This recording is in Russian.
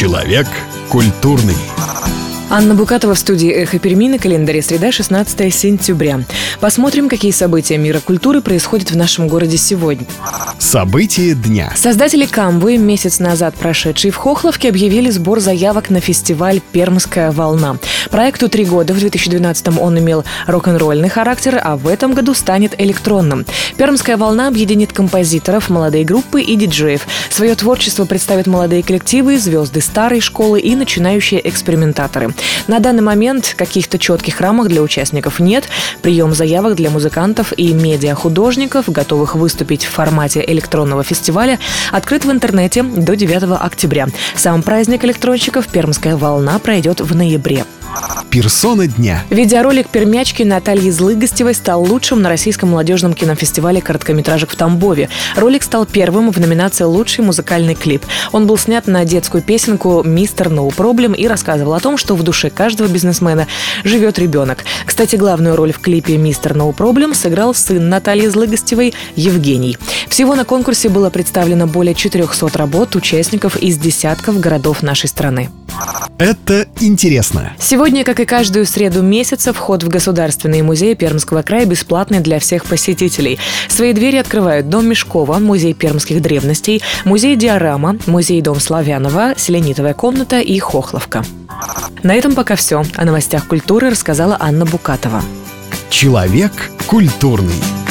Человек культурный. Анна Букатова в студии «Эхо Перми», на календаре среда, 16 сентября. Посмотрим, какие события мира культуры происходят в нашем городе сегодня. События дня. Создатели Камвы, месяц назад прошедшие в Хохловке, объявили сбор заявок на фестиваль «Пермская волна». Проекту 3 года. В 2012-м он имел рок-н-ролльный характер, а в этом году станет электронным. «Пермская волна» объединит композиторов, молодые группы и диджеев. Свое творчество представят молодые коллективы, звезды старой школы и начинающие экспериментаторы. На данный момент каких-то четких рамок для участников нет. Прием заявок для музыкантов и медиахудожников, готовых выступить в формате электронного фестиваля, открыт в интернете до 9 октября. Сам праздник электронщиков «Пермская волна» пройдет в ноябре. Персона дня. Видеоролик пермячки Натальи Злыгостевой стал лучшим на российском молодежном кинофестивале короткометражек в Тамбове. Ролик стал первым в номинации «Лучший музыкальный клип». Он был снят на детскую песенку «Мистер No Problem» и рассказывал о том, что в душе каждого бизнесмена живет ребенок. Кстати, главную роль в клипе «Мистер No Problem» сыграл сын Натальи Злыгостевой Евгений. Всего на конкурсе было представлено более 400 работ участников из десятков городов нашей страны. Это интересно. Сегодня, как и каждую среду месяца, вход в Государственный музей Пермского края бесплатный для всех посетителей. Свои двери открывают Дом Мешкова, Музей пермских древностей, Музей Диорама, Музей-дом Славянова, Селенитовая комната и Хохловка. На этом пока все. О новостях культуры рассказала Анна Букатова. Человек культурный.